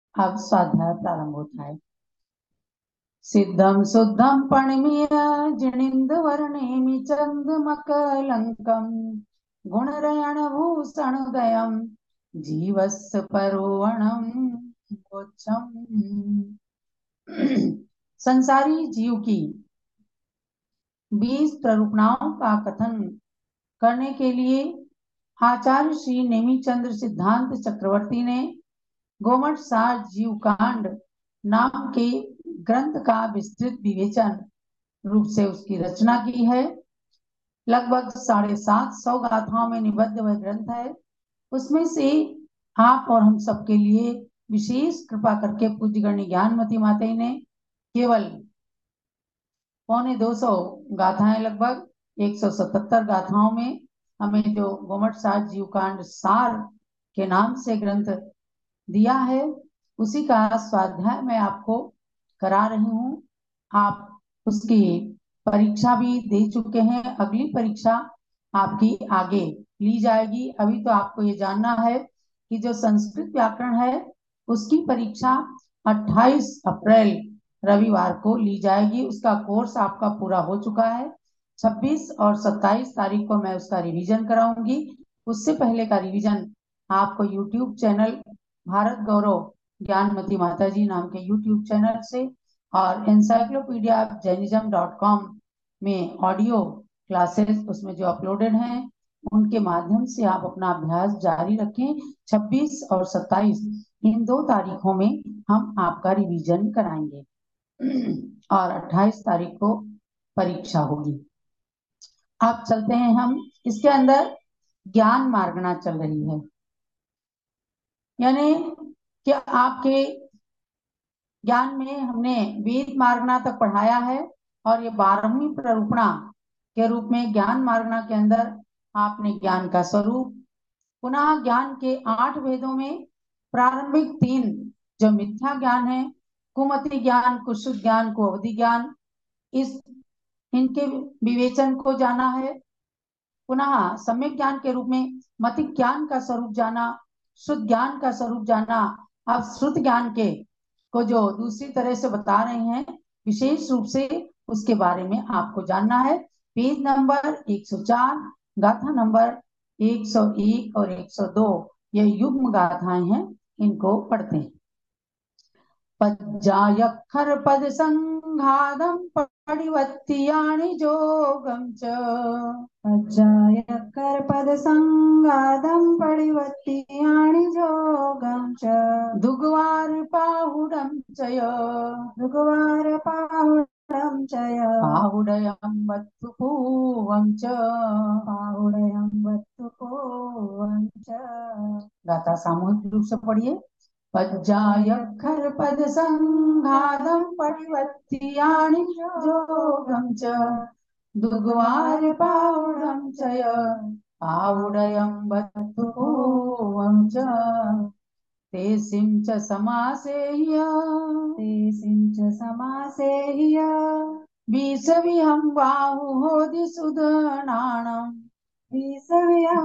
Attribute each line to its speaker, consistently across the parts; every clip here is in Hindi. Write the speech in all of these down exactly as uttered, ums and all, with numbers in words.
Speaker 1: अब स्वाध्याय प्रारंभ होता है। सिद्धं शुद्धं पणिमीय जिनिंद वर्णेमि चंद्रमकलंकं गुणरयणभूषणोदयं जीवस्य परोवणं मोक्षम्। संसारी जीव की बीस प्ररूपणाओं का कथन करने के लिए आचार्य श्री नेमिचंद्र सिद्धांत चक्रवर्ती ने गोमट सार जीव कांड नाम के ग्रंथ का विस्तृत विवेचन रूप से उसकी रचना की है। लगभग साढ़े सात सौ गाथाओं में निबद्ध वह ग्रंथ है। उसमें से आप और हम सबके लिए विशेष कृपा करके पूज्यगण्य ज्ञानमती माता ने केवल पौने दो सौ गाथाएं, लगभग एक सौ सतहत्तर गाथाओं में हमें जो गोमट सार जीव कांड सार के नाम से ग्रंथ दिया है, उसी का स्वाध्याय मैं आपको करा रही हूँ। आप उसकी परीक्षा भी दे चुके हैं। अगली परीक्षा आपकी आगे ली जाएगी। अभी तो आपको ये जानना है कि जो संस्कृत व्याकरण है उसकी परीक्षा अट्ठाईस अप्रैल रविवार को ली जाएगी। उसका कोर्स आपका पूरा हो चुका है। छब्बीस और सत्ताईस तारीख को मैं उसका रिवीजन कराऊंगी। उससे पहले का रिवीजन आपको यूट्यूब चैनल भारत गौरव ज्ञानमती माता जी नाम के यूट्यूब चैनल से और एनसाइक्लोपीडिया जैनिज्म डॉट कॉम में ऑडियो क्लासेस उसमें जो अपलोडेड हैं उनके माध्यम से आप अपना अभ्यास जारी रखें। छब्बीस और सत्ताईस इन दो तारीखों में हम आपका रिवीजन कराएंगे और अट्ठाईस तारीख को परीक्षा होगी। आप चलते हैं हम इसके अंदर ज्ञान मार्गना चल रही है, यानी कि आपके ज्ञान में हमने वेद मार्गना तक पढ़ाया है और ये बारहवीं प्ररूपणा के रूप में ज्ञान मार्गना के अंदर आपने ज्ञान का स्वरूप, पुनः ज्ञान के आठ भेदों में प्रारंभिक तीन जो मिथ्या ज्ञान है, कुमति ज्ञान, कुशुद्ध ज्ञान, को अवधि ज्ञान, इस इनके विवेचन को जाना है। पुनः सम्यक ज्ञान के रूप में मति ज्ञान का स्वरूप जाना, शुद्ध ज्ञान का स्वरूप जाना। अब श्रुत ज्ञान के को जो दूसरी तरह से बता रहे हैं विशेष रूप से उसके बारे में आपको जानना है। पेज नंबर एक सौ चार, गाथा नंबर एक सौ एक और एक सौ दो ये युग्म गाथाएं हैं, इनको पढ़ते हैं। पज्जायक्षर पद संघादम पडिवत्तियाणि जोगम च
Speaker 2: पज्जायक्कर पद संगादं पडिवत्तियाणि जोगं च
Speaker 1: दुग्वार पाहुडम चय
Speaker 2: भृगुवार पाहुडं च
Speaker 1: पाहुडयं वत्तु पूवं च।
Speaker 2: पाहुडयं वत्तु पूवं च।
Speaker 1: गाथा सामूहिक रूप से पढ़िए। पज्जायक्षर पद संघादम पडिवत्तियाणि जोगम च दुग्वार पाहुडम चय पाहुडयं वत्तु पूवं च। तेसिं च समासेह्य
Speaker 2: तेसिं च समासेह्य
Speaker 1: विषविहं बाहुहोदिसुदनाणम्
Speaker 2: विसव्यं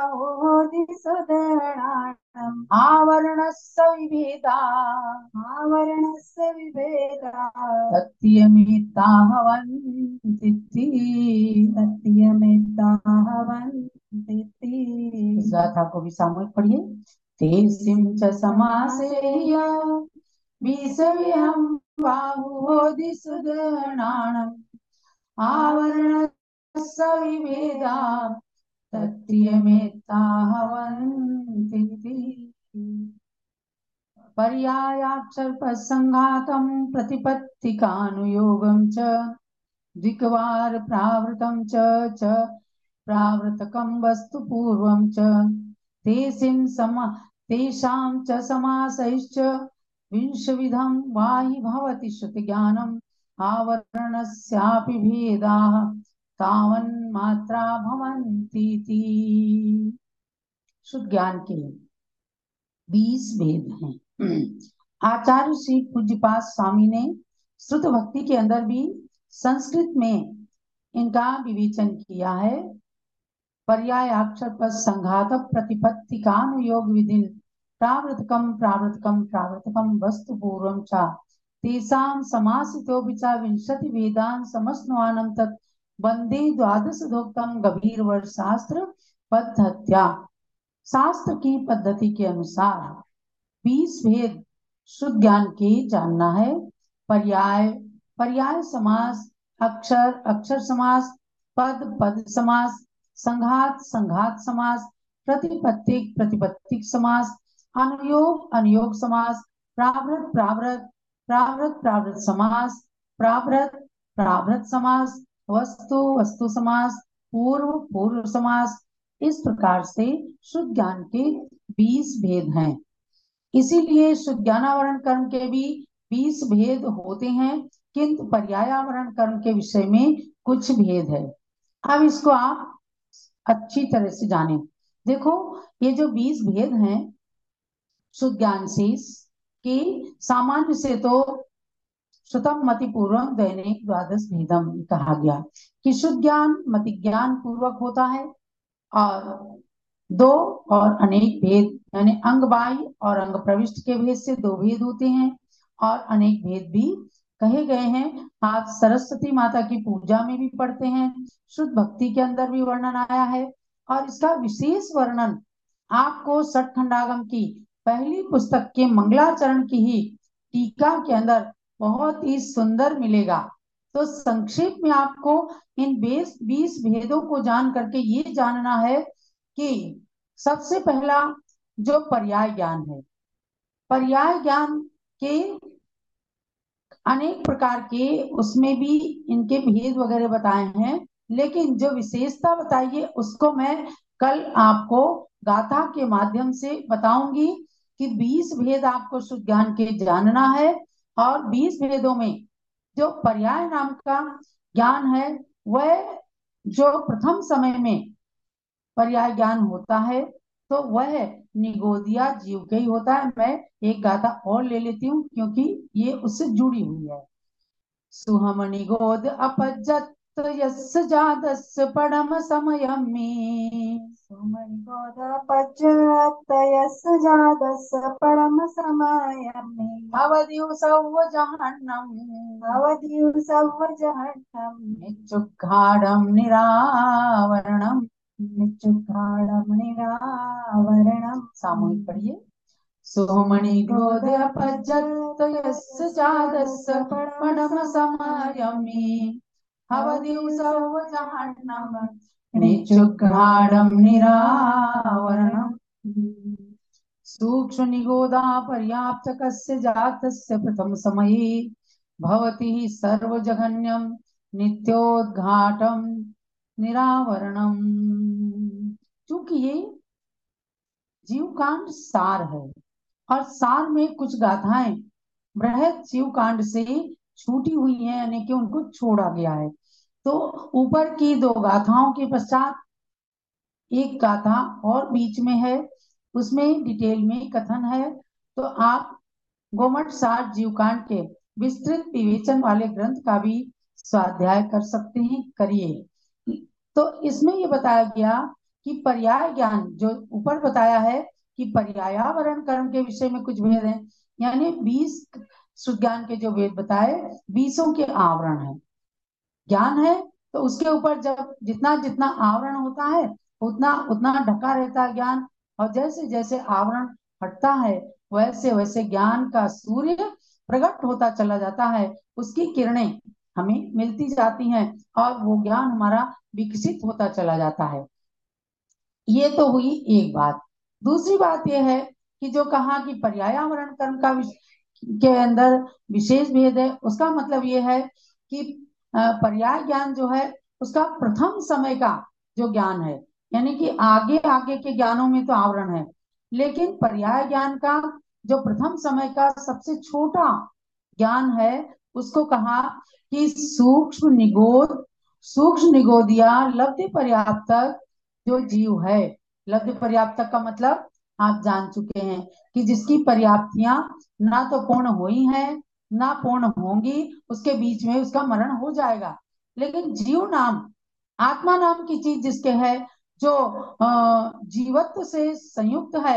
Speaker 2: वाहुहोदिसुदर्णानम्
Speaker 1: आवरणस्य विभेदा
Speaker 2: आवर्णस्य विभेदा
Speaker 1: तत्यमिताहवन्ति
Speaker 2: सत्यमेताहवन्ति।
Speaker 1: इस गाथा को भी सामूहिक पढ़िए। तेसिं च समासेह्य विषविहं बाहुहोदिसुदनाणम् आवरणस्य विभेदा तत्यमेताहवन्ति। पर्यायाक्षरपसंघातं प्रतिपत्तिकानुयोगं च द्विकवार प्रावृतं च च प्रावृतकं वस्तु पूर्वं च तेसिं समा तेषां च समासैश्च विंशविधं वाहि भवति श्रुतिज्ञानम् आवरणस्यापि भेदाः तावन्मात्रा भवन्तीति। शुद्ध ज्ञान के बीस भेद हैं। आचार्य श्री पूज्यपाद स्वामी ने श्रुत भक्ति के अंदर भी संस्कृत में इनका विवेचन किया है। पर्याय अक्षर पर संघात प्रतिपत्ति कानुयोग विधिन प्रावृतकम प्रावृतकम प्रावृतकम वस्तु पूर्वम चा तेषां समासितो विचा विंशति वेदान समस्नुआनं तत् वंदे द्वादश धोक्तम गभीर वर्ष शास्त्र पद्धत्या। शास्त्र की पद्धति के अनुसार बीस भेद शुद्ध ज्ञान के जानना है। पर्याय पर्याय समास, अक्षर अक्षर समास, पद पद समास, संघात संघात समास, प्रतिपत्तिक प्रतिपत्तिक समास, अनुयोग अनुयोग समास, प्रावृत प्रावृत प्रावृत प्रावृत समास, प्रावृत प्रावृत समास, वस्तु वस्तु समास, पूर्व पूर्व समास। इस प्रकार से शुद्ध ज्ञान के बीस भेद हैं। इसीलिए शुद्ध ज्ञानावरण कर्म के भी बीस भेद होते हैं, किंतु पर्यायावरण कर्म के विषय में कुछ भेद है। अब इसको आप अच्छी तरह से जानें। देखो, ये जो बीस भेद हैं शुद्ध ज्ञान से के, सामान्य से तो श्रुतम मति पूर्वक दैनिक द्वादश भेदम कहा गया कि शुद्ध ज्ञान मति ज्ञान पूर्वक होता है, और दो और अनेक भेद यानी अंग बाह्य और अंग प्रविष्ट के भेद से दो भेद होते हैं, और अनेक भेद भी कहे गए हैं। आप सरस्वती माता की पूजा में भी पढ़ते हैं, शुद्ध भक्ति के अंदर भी वर्णन आया है, और इसका विशेष वर्णन आपको सठ खंडागम की पहली पुस्तक के मंगलाचरण की ही टीका के अंदर बहुत ही सुंदर मिलेगा। तो संक्षेप में आपको इन बीस बीस भेदों को जान करके ये जानना है कि सबसे पहला जो पर्याय ज्ञान है, पर्याय ज्ञान के अनेक प्रकार के उसमें भी इनके भेद वगैरह बताए हैं, लेकिन जो विशेषता बताई है उसको मैं कल आपको गाथा के माध्यम से बताऊंगी कि बीस भेद आपको शुद्ध ज्ञान के जानना है, और बीस भेदों में जो पर्याय नाम का ज्ञान है वह जो प्रथम समय में पर्याय ज्ञान होता है तो वह निगोदिया जीव के ही होता है। मैं एक गाथा और ले लेती हूँ क्योंकि ये उससे जुड़ी हुई है। सुहम निगोद अपजत यस्य जातस्य परम समयमि
Speaker 2: सुमनिगोदपज्जतयस्य जातस्य परम समयमि
Speaker 1: भवदिवसौ जहन्नम
Speaker 2: भवद्युसव जहन्नम
Speaker 1: निच्चुक्खाडं निरावरणम।
Speaker 2: निच्चुक्खाडं निरावरणं।
Speaker 1: सामूहिक पढ़िए। सोमणि गोद अपजत यस्य जातस्य परम समयमि भवदिवसौ जहन्नम निच्चुक्खाडं निरावरणम। सूक्ष्म निगोदा पर्याप्त कस्य जातस्य प्रथम समये भवति सर्वजघन्यं नित्योद्घाटं निरावरणम। क्योंकि ये जीवकांड सार है, और सार में कुछ गाथाएं बृहद जीवकांड से छूटी हुई हैं, यानी कि उनको छोड़ा गया है। तो ऊपर की दो गाथाओं के पश्चात एक गाथा और बीच में है, उसमें डिटेल में कथन है। तो आप गोमठ सार जीवकांड के विस्तृत विवेचन वाले ग्रंथ का भी स्वाध्याय कर सकते हैं, करिए। तो इसमें ये बताया गया कि पर्याय ज्ञान जो ऊपर बताया है कि पर्यायावरण कर्म के विषय में कुछ भेद हैं, यानी बीस शुद्ध ज्ञान के जो भेद बताए बीसों के आवरण है। ज्ञान है तो उसके ऊपर जब जितना जितना आवरण होता है उतना उतना ढका रहता है ज्ञान, और जैसे जैसे आवरण हटता है वैसे वैसे ज्ञान का सूर्य प्रकट होता चला जाता है, उसकी किरणें हमें मिलती जाती हैं, और वो ज्ञान हमारा विकसित होता चला जाता है। ये तो हुई एक बात। दूसरी बात यह है कि जो कहा कि पर्यायावरण कर्म का के अंदर विशेष भेद है, उसका मतलब ये है कि पर्याय ज्ञान जो है उसका प्रथम समय का जो ज्ञान है, यानी कि आगे आगे के ज्ञानों में तो आवरण है, लेकिन पर्याय ज्ञान का जो प्रथम समय का सबसे छोटा ज्ञान है उसको कहा कि सूक्ष्म निगोद सूक्ष्म निगोदिया लब्धि पर्याप्तक जो जीव है। लब्धि पर्याप्तक का मतलब आप जान चुके हैं कि जिसकी पर्याप्तियां ना तो पूर्ण हुई हैं ना पूर्ण होंगी, उसके बीच में उसका मरण हो जाएगा। लेकिन जीव नाम आत्मा नाम की चीज जिसके है, जो जीवत्व से संयुक्त है,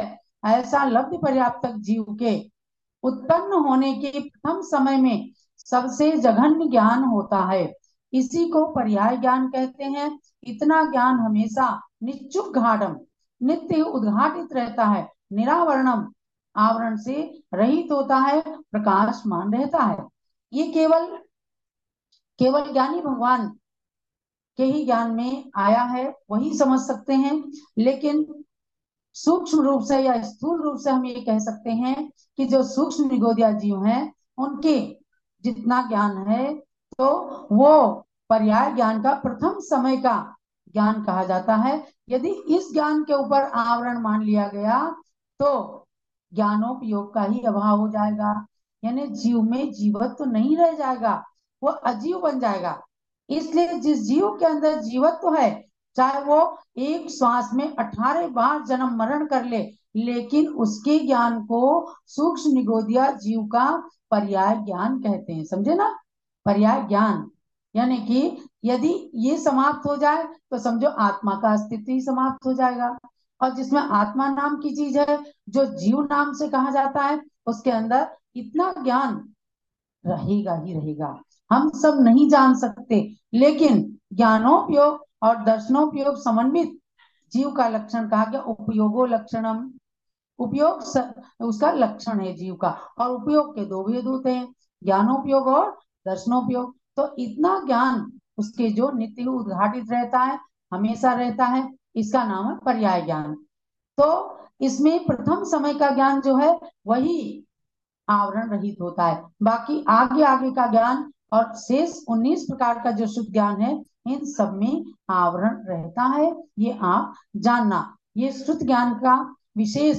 Speaker 1: ऐसा लब्ध पर्याप्त जीव के उत्पन्न होने के प्रथम समय में सबसे जघन्य ज्ञान होता है, इसी को पर्याय ज्ञान कहते हैं। इतना ज्ञान हमेशा निश्चुक घाटम नित्य उद्घाटित रहता है, निरावरणम आवरण से रहित होता है, प्रकाशमान रहता है। ये केवल केवल ज्ञानी भगवान के ही ज्ञान में आया है, वही समझ सकते हैं। लेकिन सूक्ष्म रूप से या स्थूल रूप से हम ये कह सकते हैं कि जो सूक्ष्म निगोदिया जीव हैं उनके जितना ज्ञान है तो वो पर्याय ज्ञान का प्रथम समय का ज्ञान कहा जाता है। यदि इस ज्ञान के ऊपर आवरण मान लिया गया तो ज्ञानोपयोग का ही अभाव हो जाएगा, यानी जीव में जीवत्व तो नहीं रह जाएगा, वो अजीव बन जाएगा। इसलिए जिस जीव के अंदर जीवत्व है, चाहे वो एक श्वास में अठारह बार जन्म मरण कर ले, लेकिन उसके ज्ञान को सूक्ष्म निगोदिया जीव का पर्याय ज्ञान कहते हैं। समझे ना? पर्याय ज्ञान यानी कि यदि ये समाप्त हो जाए तो समझो आत्मा का अस्तित्व ही समाप्त हो जाएगा। और जिसमें आत्मा नाम की चीज है, जो जीव नाम से कहा जाता है, उसके अंदर इतना ज्ञान रहेगा ही रहेगा। हम सब नहीं जान सकते, लेकिन ज्ञानोपयोग और दर्शनोपयोग समन्वित जीव का लक्षण कहा गया। उपयोगो लक्षणम, उपयोग स, उसका लक्षण है जीव का। और उपयोग के दो भेद होते हैं, ज्ञानोपयोग और दर्शनोपयोग। तो इतना ज्ञान उसके जो नित्य उद्घाटित रहता है, हमेशा रहता है, इसका नाम है पर्याय ज्ञान। तो इसमें प्रथम समय का ज्ञान जो है वही आवरण रहित होता है। बाकी आगे आगे का ज्ञान और शेष उन्नीस प्रकार का जो शुद्ध ज्ञान है, इन सब में आवरण रहता है। ये आप जानना। ये शुद्ध ज्ञान का विशेष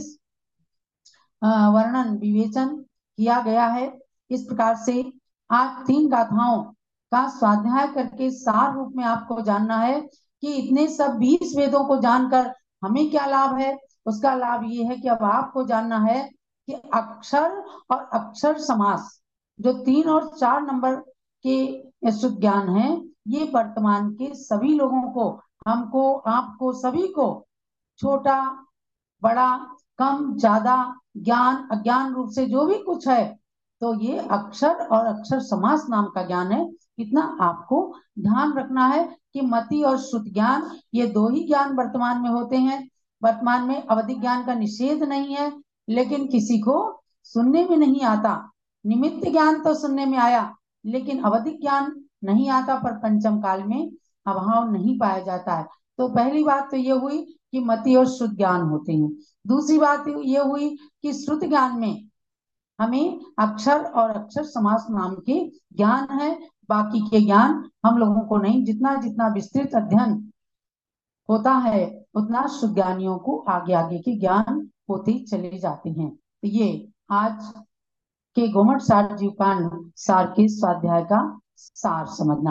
Speaker 1: वर्णन विवेचन किया गया है। इस प्रकार से आज तीन गाथाओं का स्वाध्याय करके सार रूप में आपको जानना है कि इतने सब बीस वेदों को जानकर हमें क्या लाभ है। उसका लाभ ये है कि अब आपको जानना है कि अक्षर और अक्षर समास जो तीन और चार नंबर के शुद्ध ज्ञान है, ये वर्तमान के सभी लोगों को, हमको, आपको, सभी को, छोटा बड़ा कम ज्यादा ज्ञान अज्ञान रूप से जो भी कुछ है, तो ये अक्षर और अक्षर समास नाम का ज्ञान है। इतना आपको ध्यान रखना है कि मति और श्रुत ज्ञान ये दो ही ज्ञान वर्तमान में होते हैं। वर्तमान में अवधिक ज्ञान का निषेध नहीं है, लेकिन किसी को सुनने में नहीं आता। निमित्त ज्ञान तो सुनने में आया, लेकिन अवधिक ज्ञान नहीं आता, पर पंचम काल में अभाव नहीं पाया जाता है। तो पहली बात तो ये हुई कि मति और शुद्ध ज्ञान होते हैं। दूसरी बात ये हुई कि श्रुत ज्ञान में हमें अक्षर और अक्षर समास नाम के ज्ञान है, बाकी के ज्ञान हम लोगों को नहीं। जितना जितना विस्तृत अध्ययन होता है उतना शुद्ध ज्ञानियों को आगे आगे के ज्ञान होते चले जाते हैं। तो ये आज के गोमट सार जीव कांड सार के स्वाध्याय का सार समझना।